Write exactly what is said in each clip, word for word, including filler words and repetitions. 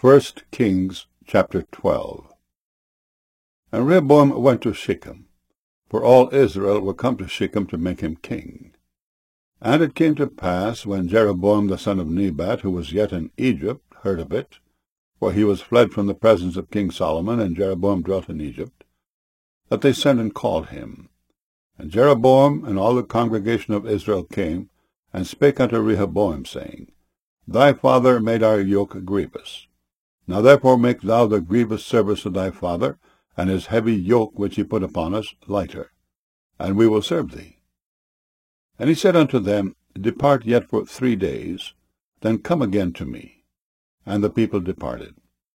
First Kings chapter twelve. And Rehoboam went to Shechem, for all Israel were come to Shechem to make him king. And it came to pass, when Jeroboam the son of Nebat, who was yet in Egypt, heard of it, for he was fled from the presence of King Solomon, and Jeroboam dwelt in Egypt, that they sent and called him. And Jeroboam and all the congregation of Israel came, and spake unto Rehoboam, saying, Thy father made our yoke grievous. Now therefore make thou the grievous service of thy father, and his heavy yoke which he put upon us, lighter, and we will serve thee. And he said unto them, Depart yet for three days, then come again to me. And the people departed.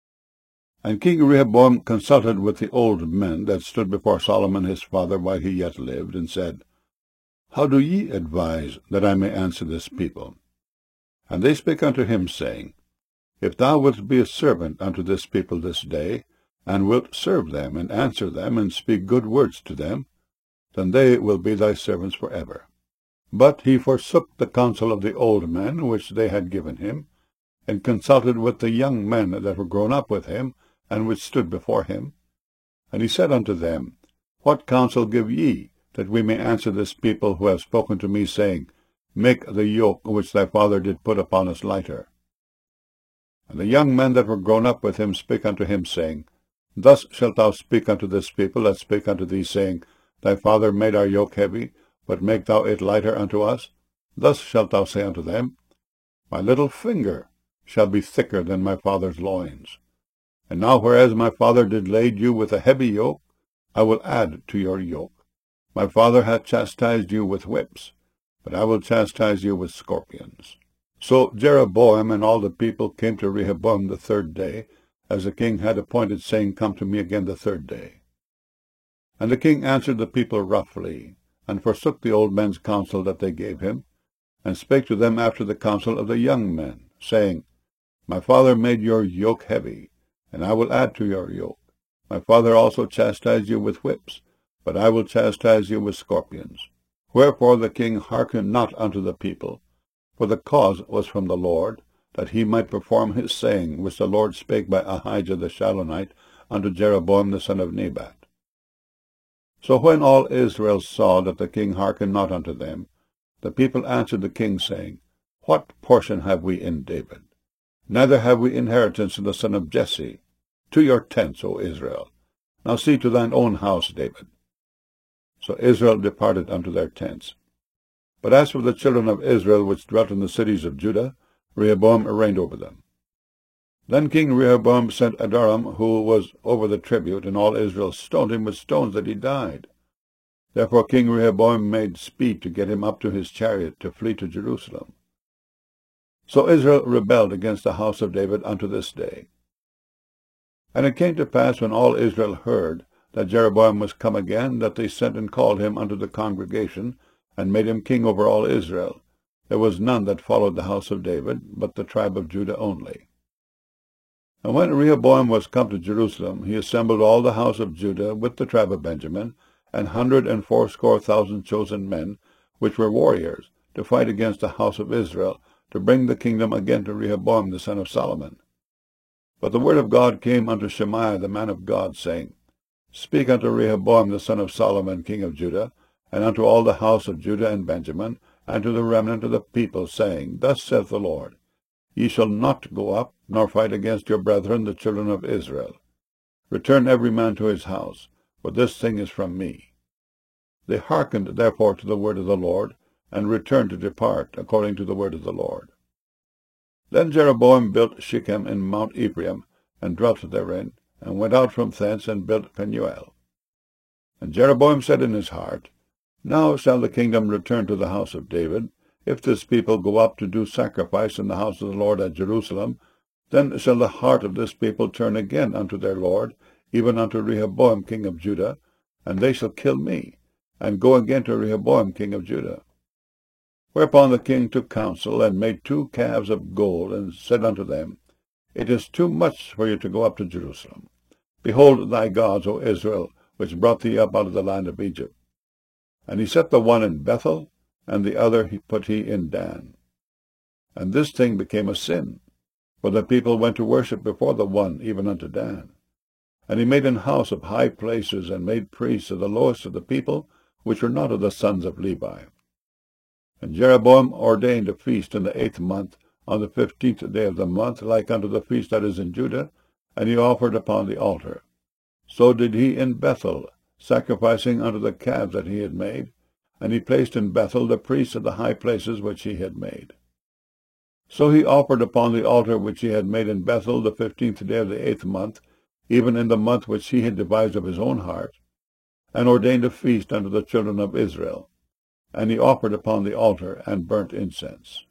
And King Rehoboam consulted with the old men that stood before Solomon his father while he yet lived, and said, How do ye advise that I may answer this people? And they spake unto him, saying, If thou wilt be a servant unto this people this day, and wilt serve them, and answer them, and speak good words to them, then they will be thy servants for ever. But he forsook the counsel of the old men which they had given him, and consulted with the young men that were grown up with him, and which stood before him. And he said unto them, What counsel give ye, that we may answer this people who have spoken to me, saying, Make the yoke which thy father did put upon us lighter? And the young men that were grown up with him spake unto him, saying, Thus shalt thou speak unto this people that spake unto thee, saying, Thy father made our yoke heavy, but make thou it lighter unto us. Thus shalt thou say unto them, My little finger shall be thicker than my father's loins. And now whereas my father did lade you with a heavy yoke, I will add to your yoke. My father hath chastised you with whips, but I will chastise you with scorpions. So Jeroboam and all the people came to Rehoboam the third day, as the king had appointed, saying, Come to me again the third day. And the king answered the people roughly, and forsook the old men's counsel that they gave him, and spake to them after the counsel of the young men, saying, My father made your yoke heavy, and I will add to your yoke. My father also chastised you with whips, but I will chastise you with scorpions. Wherefore the king hearkened not unto the people, for the cause was from the Lord, that he might perform his saying, which the Lord spake by Ahijah the Shilonite unto Jeroboam the son of Nebat. So when all Israel saw that the king hearkened not unto them, the people answered the king, saying, What portion have we in David? Neither have we inheritance in the son of Jesse. To your tents, O Israel. Now see to thine own house, David. So Israel departed unto their tents. But as for the children of Israel which dwelt in the cities of Judah, Rehoboam reigned over them. Then King Rehoboam sent Adoram, who was over the tribute, and all Israel stoned him with stones that he died. Therefore King Rehoboam made speed to get him up to his chariot to flee to Jerusalem. So Israel rebelled against the house of David unto this day. And it came to pass, when all Israel heard that Jeroboam was come again, that they sent and called him unto the congregation, and made him king over all Israel. There was none that followed the house of David, but the tribe of Judah only. And when Rehoboam was come to Jerusalem, he assembled all the house of Judah with the tribe of Benjamin, an hundred and fourscore thousand chosen men, which were warriors, to fight against the house of Israel, to bring the kingdom again to Rehoboam the son of Solomon. But the word of God came unto Shemaiah the man of God, saying, Speak unto Rehoboam the son of Solomon king of Judah, and unto all the house of Judah and Benjamin, and to the remnant of the people, saying, Thus saith the Lord, Ye shall not go up, nor fight against your brethren the children of Israel. Return every man to his house, for this thing is from me. They hearkened therefore to the word of the Lord, and returned to depart according to the word of the Lord. Then Jeroboam built Shechem in Mount Ephraim, and dwelt therein, and went out from thence, and built Penuel. And Jeroboam said in his heart, Now shall the kingdom return to the house of David. If this people go up to do sacrifice in the house of the Lord at Jerusalem, then shall the heart of this people turn again unto their Lord, even unto Rehoboam king of Judah, and they shall kill me, and go again to Rehoboam king of Judah. Whereupon the king took counsel, and made two calves of gold, and said unto them, It is too much for you to go up to Jerusalem. Behold thy gods, O Israel, which brought thee up out of the land of Egypt. And he set the one in Bethel, and the other he put he in Dan. And this thing became a sin, For the people went to worship before the one, even unto Dan. And he made an house of high places, and made priests of the lowest of the people, which were not of the sons of Levi. And Jeroboam ordained a feast in the eighth month, on the fifteenth day of the month, like unto the feast that is in Judah, and he offered upon the altar. So did he in Bethel, sacrificing unto the calves that he had made, and he placed in Bethel the priests of the high places which he had made. So he offered upon the altar which he had made in Bethel the fifteenth day of the eighth month, even in the month which he had devised of his own heart, and ordained a feast unto the children of Israel. And he offered upon the altar, and burnt incense.